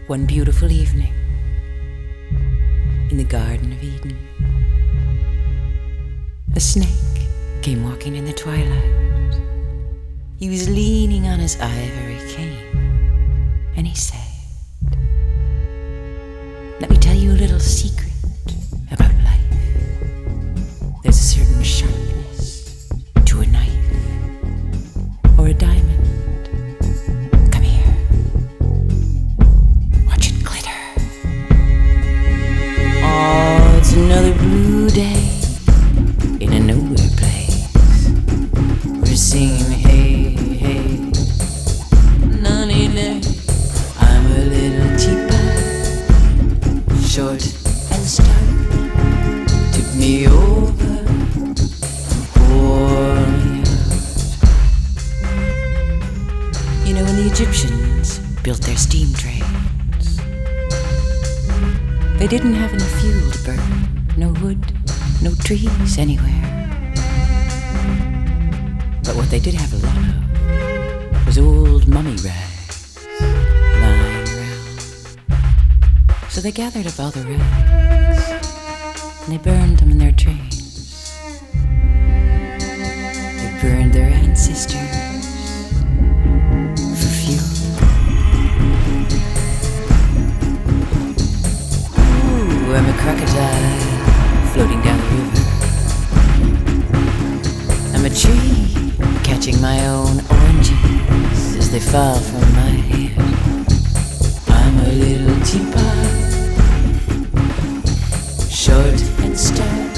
One beautiful evening in the Garden of Eden, a snake came walking in the twilight. He was leaning on his ivory cane, and he said, "Let me tell you a little secret about life. There's a certain sharpness to a knife or a diamond. Come here, watch it glitter. Oh, it's another blue day in a nowhere place. We're singing hey, hey, nunny nay. I'm a little teapot, short and stout. Tip me over and pour me out." You know, when the Egyptians built their steam trains, they didn't have any fuel to burn, no wood, no trees anywhere. But what they did have a lot of was old mummy rags lying around. So they gathered up all the rags and they burned them in their trains. They burned their ancestors for fuel. Ooh, I'm a crocodile floating down the river. I'm a tree catching my own oranges as they fall from my hand. I'm a little teapot, short and stout.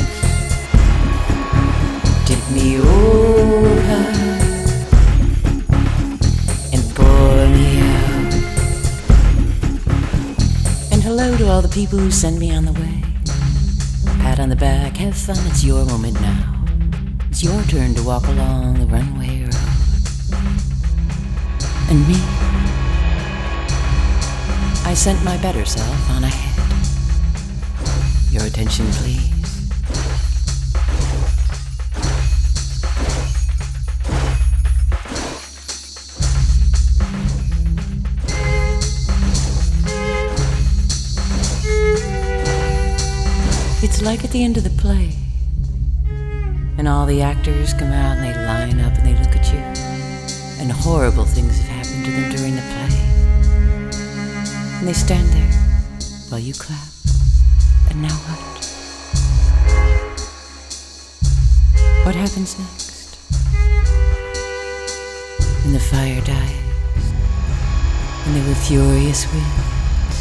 Tip me over and pour me out. And hello to all the people who send me on the way. Pat on the back, have fun, it's your moment now. It's your turn to walk along the runway road. And me, I sent my better self on ahead. Your attention, please. It's like at the end of the play, and all the actors come out and they line up and they look at you, and horrible things have happened to them during the play. And they stand there while you clap. And now what? What happens next? When the fire dies, and there were furious winds,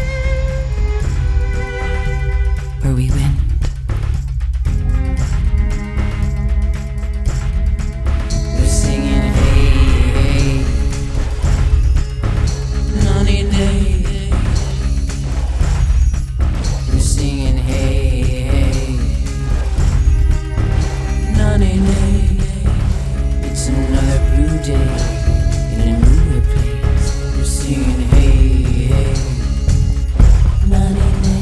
where we went. We're singing hey, hey, nunny day. We're singing hey, hey, nunny day. It's another blue day in a newer place. We're singing hey, hey, nunny day.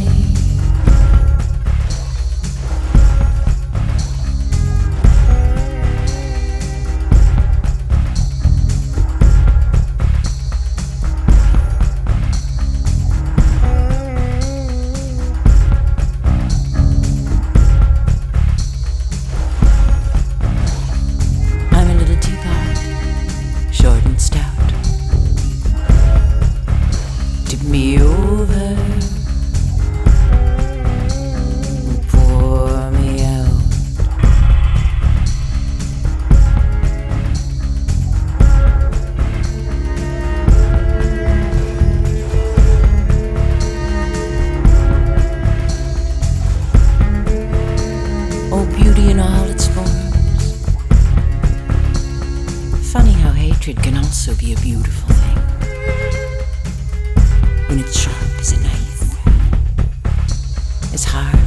I'm a little teapot, short and stout. Tip me over and pour me out. Oh, beauty in all its forms. Funny how hatred can also be a beautiful thing. When it's sharp as a knife, as hard